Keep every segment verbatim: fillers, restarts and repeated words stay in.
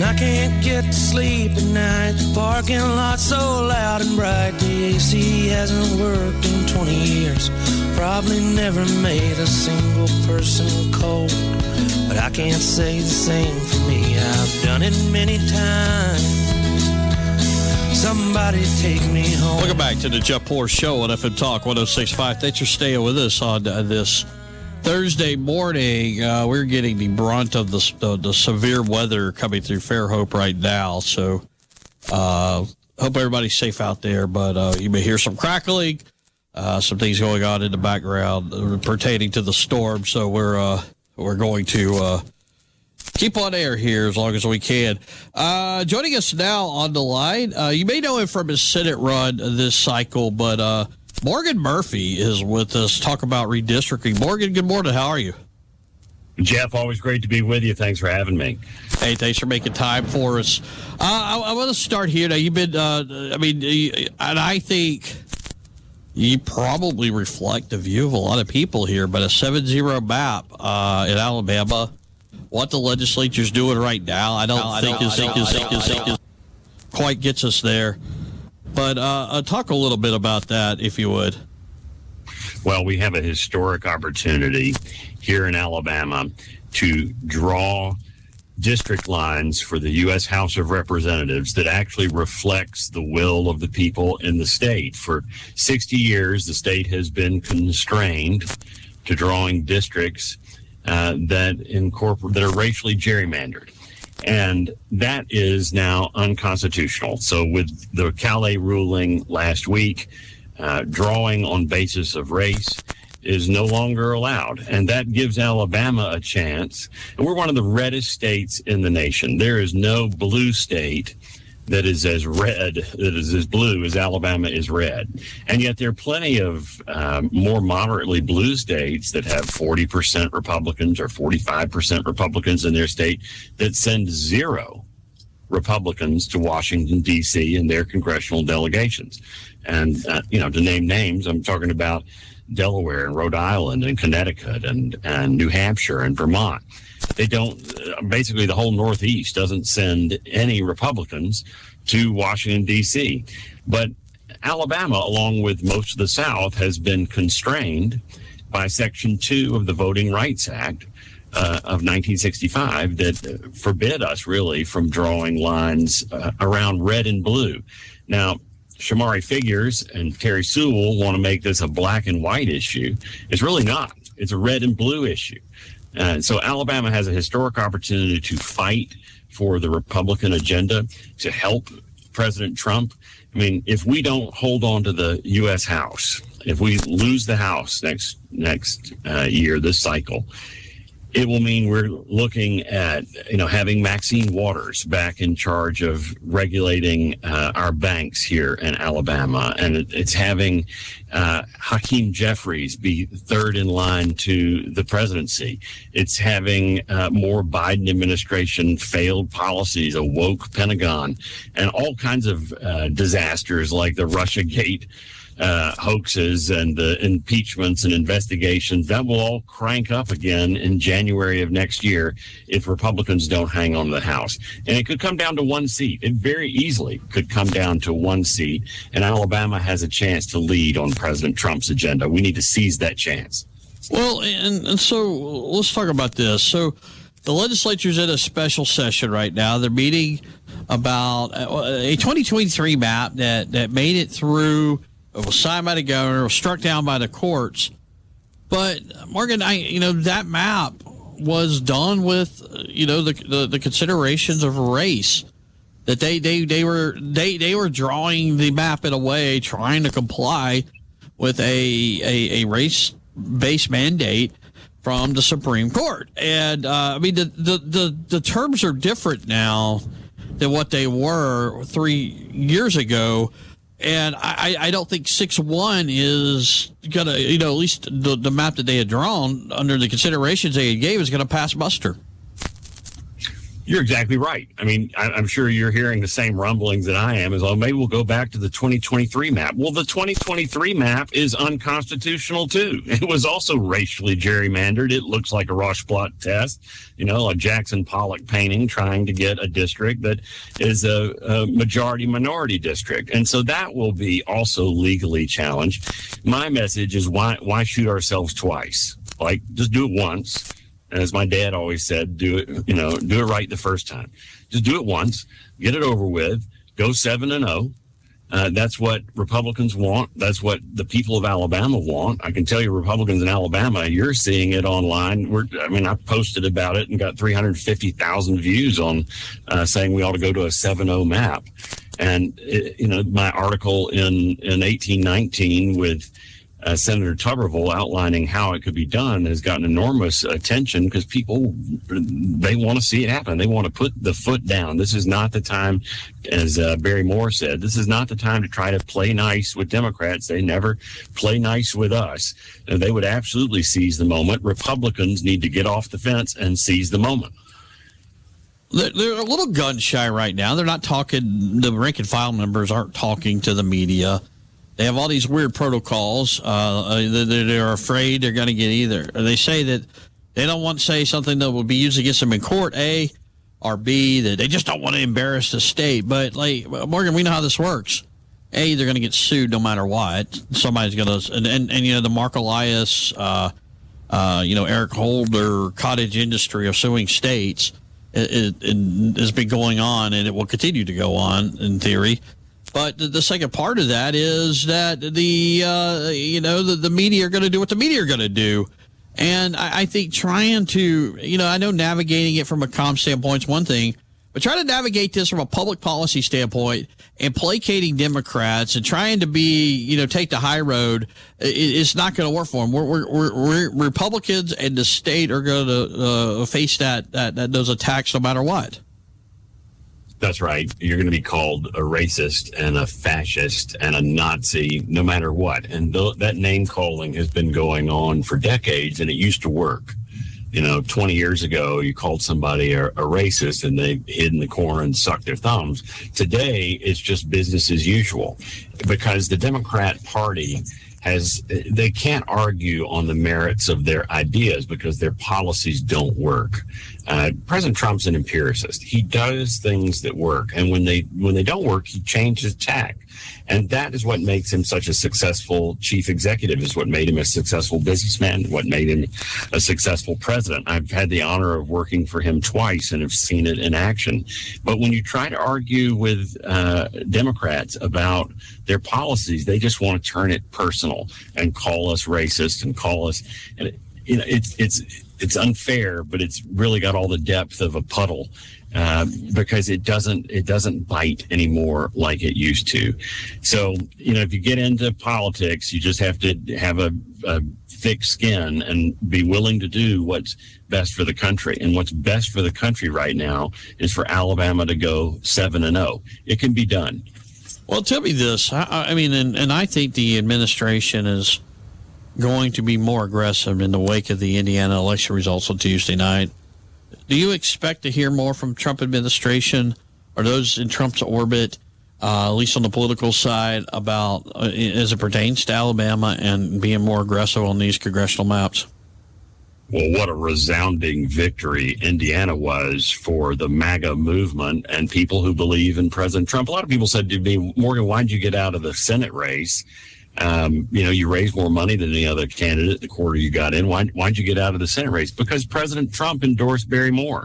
And I can't get to sleep at night. The parking lot's so loud and bright. The A C hasn't worked in twenty years. Probably never made a single person cold. But I can't say the same for me. I've done it many times. Somebody take me home. Welcome back to the Jeff Poor Show on F M Talk one oh six point five. Thanks for staying with us on uh, this Thursday morning. Uh, we're getting the brunt of the, the the severe weather coming through Fairhope right now. So uh, hope everybody's safe out there. But uh, you may hear some crackling, uh, some things going on in the background pertaining to the storm. So we're uh, we're going to uh, keep on air here as long as we can. Uh, joining us now on the line, uh, you may know him from his Senate run this cycle, but uh, Morgan Murphy is with us. Talk about redistricting. Morgan, good morning. How are you? Jeff, always great to be with you. Thanks for having me. Hey, thanks for making time for us. Uh, I, I want to start here. Now, you've been, uh, I mean, and I think you probably reflect the view of a lot of people here, but a seven zero map uh, in Alabama, what the legislature's doing right now, I don't I think, is, think, is, think, is, think is quite gets us there. But uh, uh, talk a little bit about that, if you would. Well, we have a historic opportunity here in Alabama to draw district lines for the U S House of Representatives that actually reflects the will of the people in the state. For sixty years, the state has been constrained to drawing districts uh, that incorporate that are racially gerrymandered. And that is now unconstitutional. So with the Calais ruling last week, uh, drawing on basis of race is no longer allowed. And that gives Alabama a chance. And we're one of the reddest states in the nation. There is no blue state that is as red, that is as blue as Alabama is red. And yet there are plenty of um, more moderately blue states that have forty percent Republicans or forty-five percent Republicans in their state that send zero Republicans to Washington, D C in their congressional delegations. And, uh, you know, to name names, I'm talking about Delaware and Rhode Island and Connecticut and, and New Hampshire and Vermont. They don't, uh, basically the whole Northeast doesn't send any Republicans to Washington, D C. But Alabama, along with most of the South, has been constrained by Section two of the Voting Rights Act uh, of nineteen sixty-five that forbid us really from drawing lines uh, around red and blue. Now, Shamari Figures and Terry Sewell want to make this a black and white issue. It's really not. It's a red and blue issue. And so Alabama has a historic opportunity to fight for the Republican agenda, to help President Trump. I mean, if we don't hold on to the U S House, if we lose the House next next uh, year, this cycle, it will mean we're looking at, you know, having Maxine Waters back in charge of regulating uh, our banks here in Alabama. And it, it's having uh, Hakeem Jeffries be third in line to the presidency. It's having uh, more Biden administration failed policies, a woke Pentagon, and all kinds of uh, disasters like the Russiagate Uh, hoaxes and the uh, impeachments and investigations. That will all crank up again in January of next year if Republicans don't hang on to the House. And it could come down to one seat. It very easily could come down to one seat, and Alabama has a chance to lead on President Trump's agenda. We need to seize that chance. Well, and, and so let's talk about this. So the legislature's in a special session right now. They're meeting about a twenty twenty-three map that, that made it through. It was signed by the governor, was struck down by the courts. But, Morgan, I, you know, that map was done with, you know, the the, the considerations of race. That they, they, they were they, they were drawing the map in a way, trying to comply with a a, a race-based mandate from the Supreme Court. And, uh, I mean, the, the, the, the terms are different now than what they were three years ago. And I, I don't think six one is going to, you know, at least the, the map that they had drawn under the considerations they had gave is going to pass muster. You're exactly right. I mean, I, I'm sure you're hearing the same rumblings that I am, as well, maybe we'll go back to the twenty twenty-three map. Well, the twenty twenty-three map is unconstitutional, too. It was also racially gerrymandered. It looks like a Rorschach test, you know, a Jackson Pollock painting trying to get a district that is a, a majority-minority district. And so that will be also legally challenged. My message is why why shoot ourselves twice? Like, just do it once. And as my dad always said, do it, you know, do it right the first time. Just do it once, get it over with, go seven and oh. Uh, that's what Republicans want. That's what the people of Alabama want. I can tell you, Republicans in Alabama, you're seeing it online. We're, I mean, I posted about it and got three hundred fifty thousand views on uh, saying we ought to go to a seven oh map. And, it, you know, my article in, in eighteen nineteen with Uh, Senator Tuberville outlining how it could be done has gotten enormous attention because people, they want to see it happen. They want to put the foot down. This is not the time, as uh, Barry Moore said, this is not the time to try to play nice with Democrats. They never play nice with us. And they would absolutely seize the moment. Republicans need to get off the fence and seize the moment. They're, they're a little gun shy right now. They're not talking, the rank and file members aren't talking to the media. They have all these weird protocols. Uh, they're, they're afraid they're going to get either. They say that they don't want to say something that will be used against them in court, A, or B, that they just don't want to embarrass the state. But, like, Morgan, we know how this works. A, they're going to get sued no matter what. Somebody's going to, and, and, and, you know, the Mark Elias, uh, uh, you know, Eric Holder cottage industry of suing states it, it, it has been going on, and it will continue to go on in theory. But the second part of that is that the, uh, you know, the, the media are going to do what the media are going to do. And I, I think trying to, you know, I know navigating it from a comm standpoint is one thing, but trying to navigate this from a public policy standpoint and placating Democrats and trying to be, you know, take the high road, it, it's not going to work for them. We're, we're, we're, we're Republicans and the state are going to uh, face that, that, that those attacks no matter what. That's right. You're going to be called a racist and a fascist and a Nazi no matter what. And th- that name calling has been going on for decades, and it used to work. You know, twenty years ago, you called somebody a, a racist and they hid in the corner and sucked their thumbs. Today, it's just business as usual because the Democrat Party has, they can't argue on the merits of their ideas because their policies don't work. Uh, President Trump's an empiricist. He does things that work. And when they when they don't work, he changes tack. And that is what makes him such a successful chief executive, is what made him a successful businessman, what made him a successful president. I've had the honor of working for him twice and have seen it in action. But when you try to argue with uh, Democrats about their policies, they just want to turn it personal and call us racist and call us, and it, you know, it's it's it's unfair, but it's really got all the depth of a puddle. Uh, because it doesn't it doesn't bite anymore like it used to. So, you know, if you get into politics, you just have to have a, a thick skin and be willing to do what's best for the country. And what's best for the country right now is for Alabama to go seven and oh. It can be done. Well, tell me this. I, I mean, and, and I think the administration is going to be more aggressive in the wake of the Indiana election results on Tuesday night. Do you expect to hear more from Trump administration or those in Trump's orbit, uh, at least on the political side, about uh, as it pertains to Alabama and being more aggressive on these congressional maps? Well, what a resounding victory Indiana was for the MAGA movement and people who believe in President Trump. A lot of people said to me, Morgan, why'd you get out of the Senate race? Um, you know, you raised more money than any other candidate the quarter you got in. Why, why'd you get out of the Senate race? Because President Trump endorsed Barry Moore.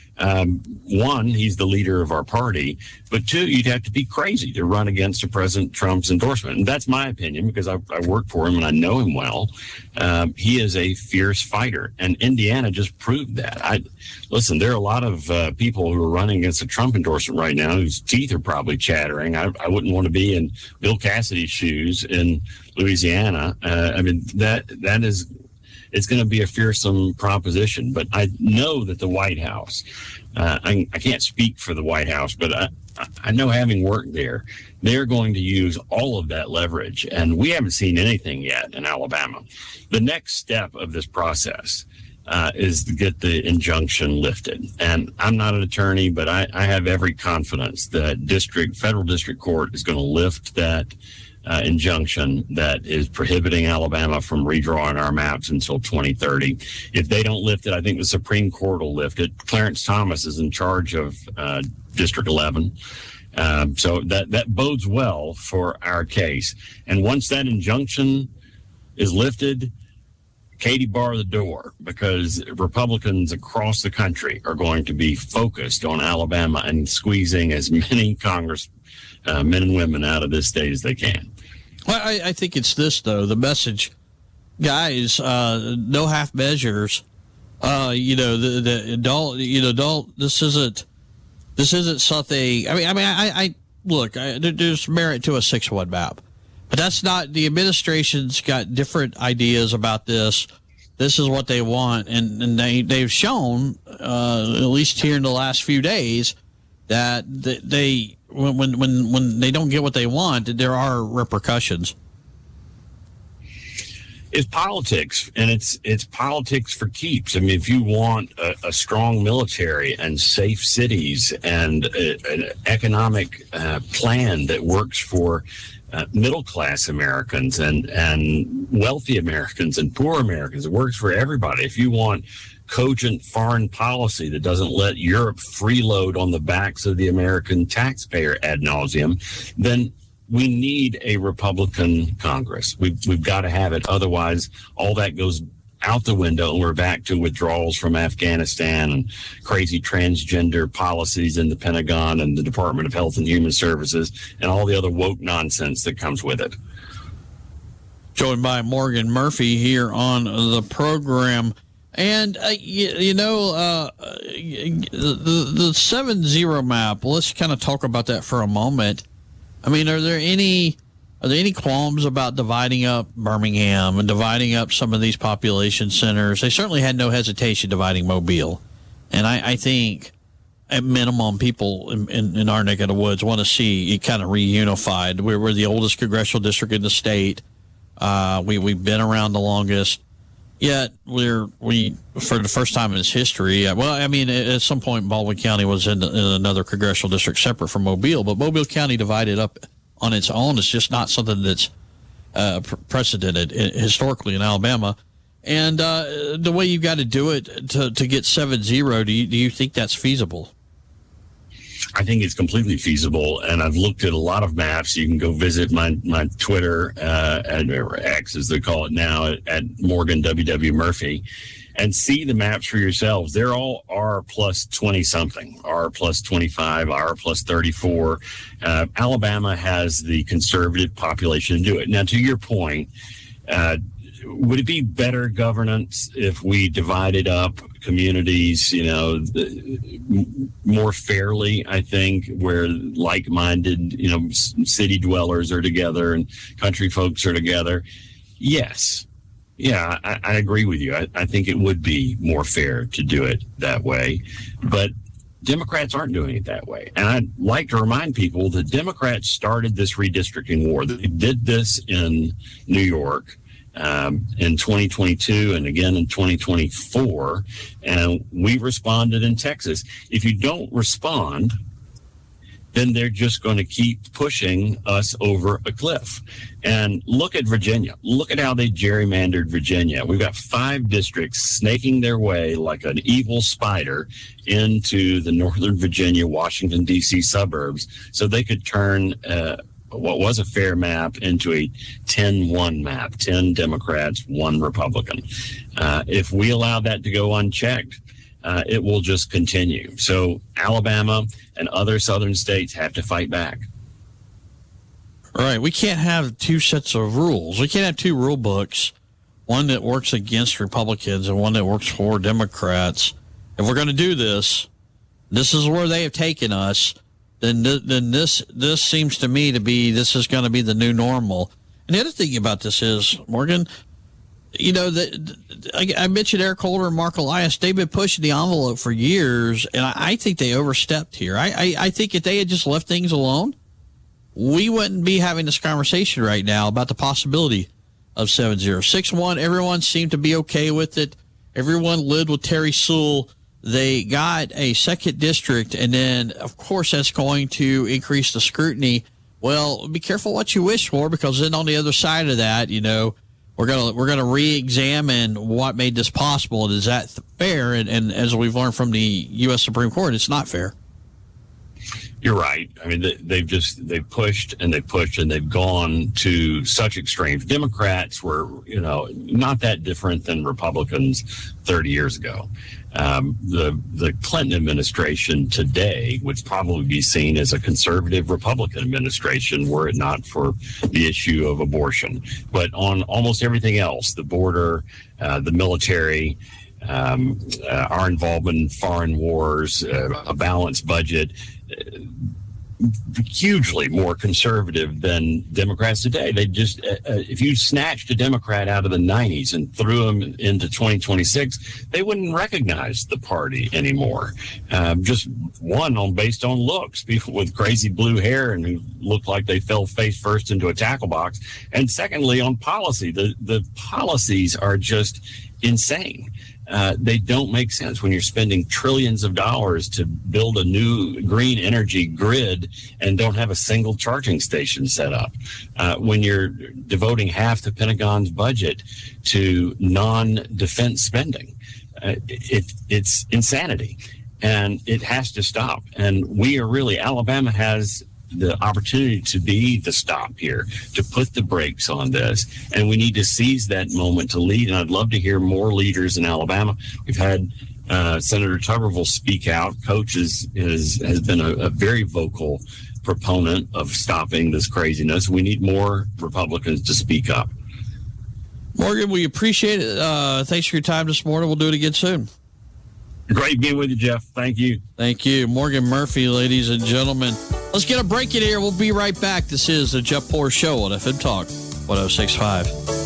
Um, one, he's the leader of our party, but two, you'd have to be crazy to run against a President Trump's endorsement. And that's my opinion because I, I work for him and I know him well. Um, he is a fierce fighter, and Indiana just proved that. I listen, there are a lot of uh, people who are running against a Trump endorsement right now whose teeth are probably chattering. I, I wouldn't want to be in Bill Cassidy's shoes in Louisiana. Uh, I mean, that that is... It's going to be a fearsome proposition, but I know that the White House, uh, I, I can't speak for the White House, but I, I know having worked there, they're going to use all of that leverage, and we haven't seen anything yet in Alabama. The next step of this process uh, is to get the injunction lifted. And I'm not an attorney, but I, I have every confidence that district, federal district court is going to lift that uh, injunction that is prohibiting Alabama from redrawing our maps until twenty thirty. If they don't lift it, I think the Supreme Court will lift it. Clarence Thomas is in charge of uh, District eleven. Um, so that, that bodes well for our case. And once that injunction is lifted, Katie, bar the door, because Republicans across the country are going to be focused on Alabama and squeezing as many Congress uh, men and women out of this state as they can. Well, I, I think it's this, though. The message, guys, uh, no half measures. Uh, you know, the, the don't, you know, don't, this isn't, this isn't something, I mean, I mean, I, I look, I, there's merit to a six one map. But that's not, the administration's got different ideas about this. This is what they want. And, and they, they've shown, uh, at least here in the last few days, that they, when, when, when, when they don't get what they want, there are repercussions. It's politics, and it's it's politics for keeps. I mean, if you want a, a strong military and safe cities and a, an economic uh, plan that works for Uh, middle-class Americans and, and wealthy Americans and poor Americans. It works for everybody. If you want cogent foreign policy that doesn't let Europe freeload on the backs of the American taxpayer ad nauseum, then we need a Republican Congress. We've, we've got to have it. Otherwise, all that goes out the window, and we're back to withdrawals from Afghanistan and crazy transgender policies in the Pentagon and the Department of Health and Human Services and all the other woke nonsense that comes with it. Joined by Morgan Murphy here on the program. And, uh, you, you know, uh, the, the seven zero map, let's kind of talk about that for a moment. I mean, are there any... Are there any qualms about dividing up Birmingham and dividing up some of these population centers? They certainly had no hesitation dividing Mobile. And I, I think, at minimum, people in, in, in our neck of the woods want to see it kind of reunified. We're, we're the oldest congressional district in the state. Uh, we, we've been around the longest. Yet, we're, we, for the first time in its history, well, I mean, at some point, Baldwin County was in, in another congressional district separate from Mobile, but Mobile County divided up on its own. It's just not something that's uh, precedented historically in Alabama. And uh, the way you've got to do it to, to get seven zero, do you, do you think that's feasible? I think it's completely feasible, and I've looked at a lot of maps. You can go visit my my Twitter, uh, at, or X as they call it now, at, at Morgan W W Murphy, and see the maps for yourselves. They're all R plus twenty-something, R plus twenty-five, R plus thirty-four. Uh, Alabama has the conservative population to do it. Now, to your point, uh, would it be better governance if we divided up communities, you know, more fairly, I think, where like-minded, you know, city dwellers are together and country folks are together? Yes. Yeah, I, I agree with you. I, I think it would be more fair to do it that way. But Democrats aren't doing it that way. And I'd like to remind people that Democrats started this redistricting war. They did this in New York um, in twenty twenty-two and again in twenty twenty-four. And we responded in Texas. If you don't respond, then they're just going to keep pushing us over a cliff. And look at Virginia. Look at how they gerrymandered Virginia. We've got five districts snaking their way like an evil spider into the Northern Virginia, Washington, D C suburbs so they could turn uh, what was a fair map into a ten one map, ten Democrats, one Republican. Uh, if we allow that to go unchecked, Uh, it will just continue. So Alabama and other southern states have to fight back. Right. We can't have two sets of rules. We can't have two rule books, one that works against Republicans and one that works for Democrats. If we're going to do this, this is where they have taken us, then th- then this this seems to me to be, this is going to be the new normal. And the other thing about this is, Morgan, you know, the, I, I mentioned Eric Holder and Mark Elias. They've been pushing the envelope for years, and I, I think they overstepped here. I, I, I think if they had just left things alone, we wouldn't be having this conversation right now about the possibility of seven zero. six one, everyone seemed to be okay with it. Everyone lived with Terry Sewell. They got a second district, and then, of course, that's going to increase the scrutiny. Well, be careful what you wish for, because then on the other side of that, you know, we're gonna we're gonna re-examine what made this possible. And is that fair? And, and as we've learned from the U S Supreme Court, it's not fair. You're right. I mean, they, they've just they've pushed and they've pushed and they've gone to such extremes. Democrats were, you know, not that different than Republicans thirty years ago. Um, the the Clinton administration today would probably be seen as a conservative Republican administration were it not for the issue of abortion. But on almost everything else, the border, uh, the military, um, uh, our involvement in foreign wars, uh, a balanced budget, uh, hugely more conservative than Democrats today. They just, uh, uh, if you snatched a Democrat out of the nineties and threw them into twenty twenty-six, they wouldn't recognize the party anymore. Um, just one on based on looks, people with crazy blue hair and who look like they fell face first into a tackle box. And secondly, on policy, the, the policies are just insane. Uh, they don't make sense when you're spending trillions of dollars to build a new green energy grid and don't have a single charging station set up. Uh, when you're devoting half the Pentagon's budget to non-defense spending, uh, it, it's insanity, and it has to stop. And we are really, Alabama has the opportunity to be the stop here, to put the brakes on this. And we need to seize that moment to lead. And I'd love to hear more leaders in Alabama. We've had uh, Senator Tuberville speak out. Coach is, is, has been a, a very vocal proponent of stopping this craziness. We need more Republicans to speak up. Morgan, we appreciate it. Uh, thanks for your time this morning. We'll do it again soon. Great being with you, Jeff. Thank you. Thank you. Morgan Murphy, ladies and gentlemen. Let's get a break in here. We'll be right back. This is the Jeff Poor Show on F M Talk one oh six point five.